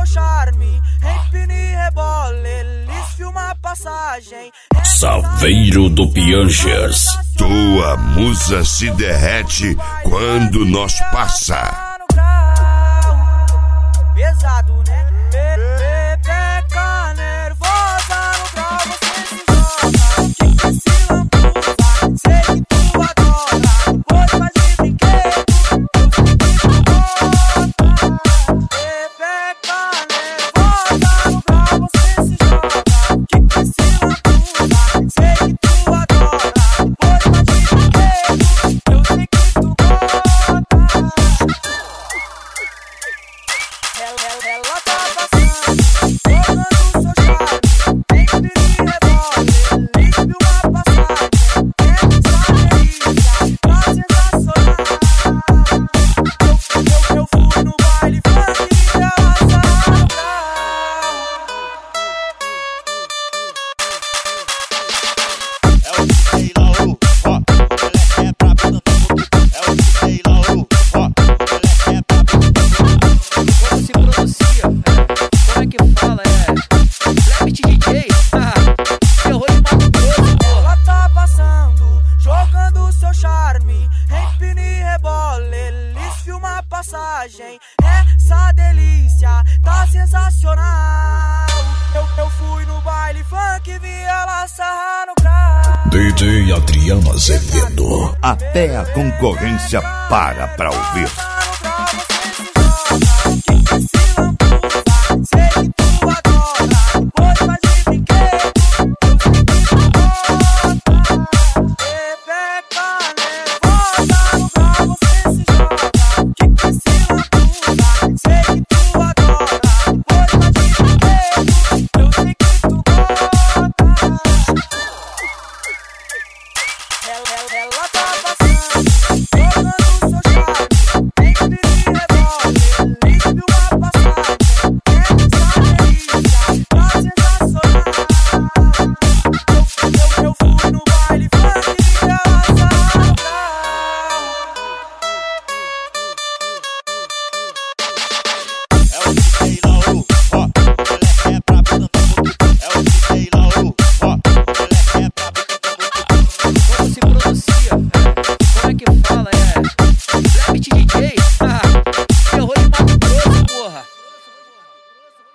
charme, empine e rebole, eles filmam a passagem. Saveiro do Piangers. Tua musa se derrete quando nós passa. Pesado, né? Pepeca nervosa no grau, você se joga. Que se lambuza, sei que tu adora. Pois faz de brinquedo, Pepeca nervosa no grau, você se joga. Que se lambuza, sei que tu adora. Pois faz de brinquedo, eu sei que tu gosta. Ela tá passando, jogando seu charme, empine e rebole, limpe uma passagem. Essa delícia tá sensacional. Eu fui no baile funk e ela sarrou no grau. É o DJ Laú, ó, o moleque é brabo, não tem boquita. É o DJ Laú, ó, o moleque é brabo, não tem boquita. Como se pronuncia? Como é que fala? Rabbit DJ? Terror de Mato Grosso, porra. Ela tá passando, jogando seu charme, empine e rebole, eles filmam a passagem. Essa delícia tá sensacional. Eu fui no baile funk e vi ela sarrar no grau. DJ Adriano Azevedo. Até a concorrência para ouvir.